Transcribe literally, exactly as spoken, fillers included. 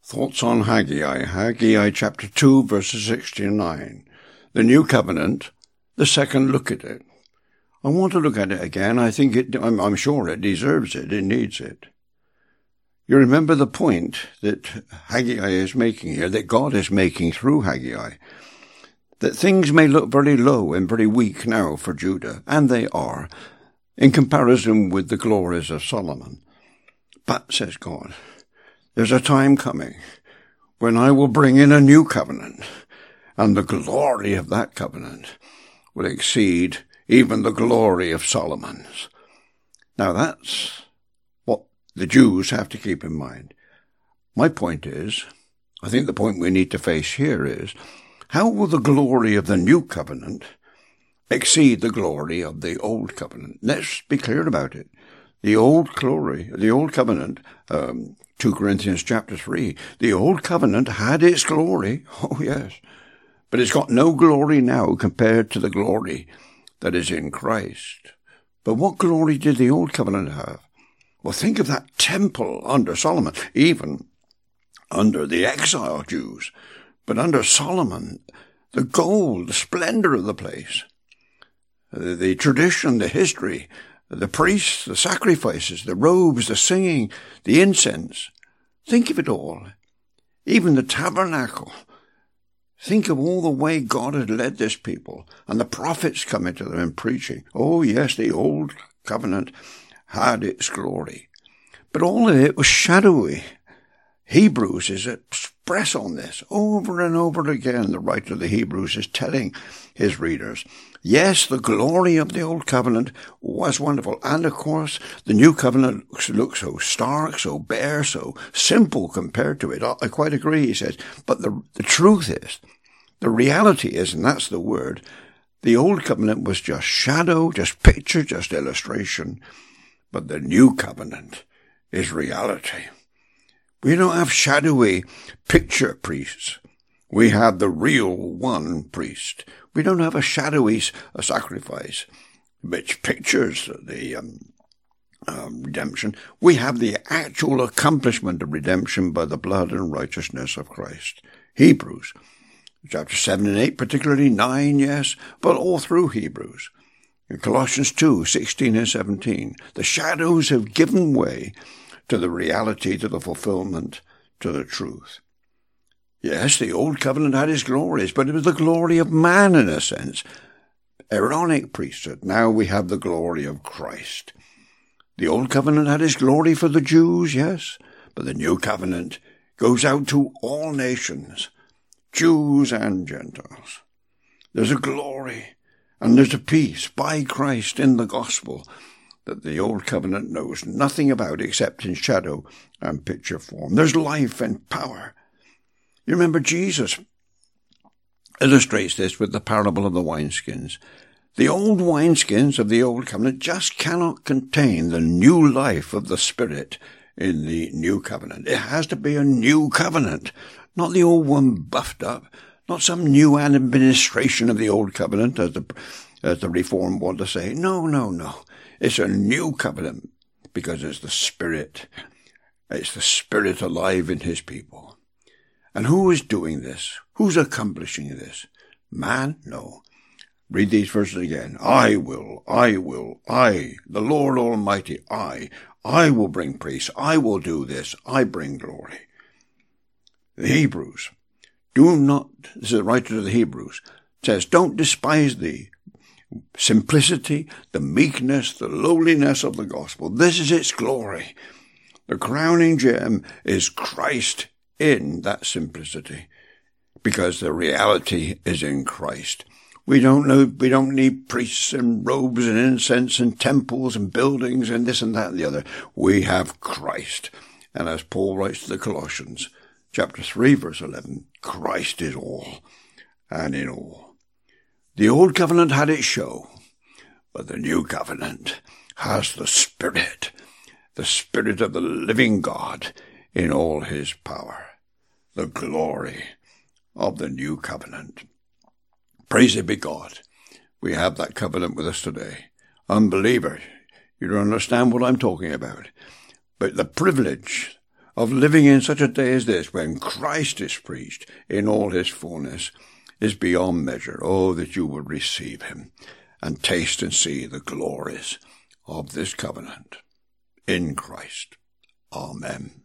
Thoughts on Haggai, Haggai chapter two, verses sixty-nine. The New Covenant, the second look at it. I want to look at it again. I think it, I'm, I'm sure it deserves it. It needs it. You remember the point that Haggai is making here, that God is making through Haggai, that things may look very low and very weak now for Judah, and they are, in comparison with the glories of Solomon. But, says God, there's a time coming when I will bring in a new covenant, and the glory of that covenant will exceed even the glory of Solomon's. Now that's what the Jews have to keep in mind. My point is, I think the point we need to face here is, how will the glory of the new covenant exceed the glory of the old covenant? Let's be clear about it. The old glory, the old covenant, um, Second Corinthians chapter three, the old covenant had its glory, oh yes, but it's got no glory now compared to the glory that is in Christ. But what glory did the old covenant have? Well, think of that temple under Solomon, even under the exile Jews, but under Solomon, the gold, the splendor of the place, the, the tradition, the history, the priests, the sacrifices, the robes, the singing, the incense. Think of it all. Even the tabernacle. Think of all the way God had led this people, and the prophets coming to them and preaching. Oh yes, the old covenant had its glory. But all of it was shadowy. Hebrews is express on this. Over and over again, the writer of the Hebrews is telling his readers, yes, the glory of the old covenant was wonderful. And of course, the new covenant looks, looks so stark, so bare, so simple compared to it. I quite agree, he says. But the, the truth is, the reality is, and that's the word, the old covenant was just shadow, just picture, just illustration. But the new covenant is reality. We don't have shadowy picture priests. We have the real one priest. We don't have a shadowy a sacrifice which pictures the um, um, redemption. We have the actual accomplishment of redemption by the blood and righteousness of Christ. Hebrews chapter seven and eight, particularly nine, yes, but all through Hebrews. In Colossians two, sixteen and seventeen, the shadows have given way to the reality, to the fulfillment, to the truth. Yes, the old covenant had its glories, but it was the glory of man in a sense. Aaronic priesthood. Now we have the glory of Christ. The old covenant had its glory for the Jews, yes, but the new covenant goes out to all nations, Jews and Gentiles. There's a glory and there's a peace by Christ in the gospel that the old covenant knows nothing about except in shadow and picture form. There's life and power. You remember Jesus illustrates this with the parable of the wineskins. The old wineskins of the old covenant just cannot contain the new life of the Spirit in the new covenant. It has to be a new covenant, not the old one buffed up, not some new administration of the old covenant, as the, as the Reformed want to say. No, no, no. It's a new covenant because it's the Spirit. It's the Spirit alive in His people. And who is doing this? Who's accomplishing this? Man? No. Read these verses again. I will, I will, I, the Lord Almighty, I, I will bring peace. I will do this. I bring glory. The Hebrews, do not, this is the writer of the Hebrews, says, don't despise the simplicity, the meekness, the lowliness of the gospel. This is its glory. The crowning gem is Christ in that simplicity, because the reality is in Christ. We don't know, we don't need priests and robes and incense and temples and buildings and this and that and the other. We have Christ. And as Paul writes to the Colossians, chapter three, verse eleven, Christ is all and in all. The old covenant had its show, but the new covenant has the Spirit, the Spirit of the living God in all His power, the glory of the new covenant. Praise be God. We have that covenant with us today. Unbeliever, you don't understand what I'm talking about. But the privilege of living in such a day as this, when Christ is preached in all his fullness, is beyond measure. Oh, that you would receive him and taste and see the glories of this covenant in Christ. Amen.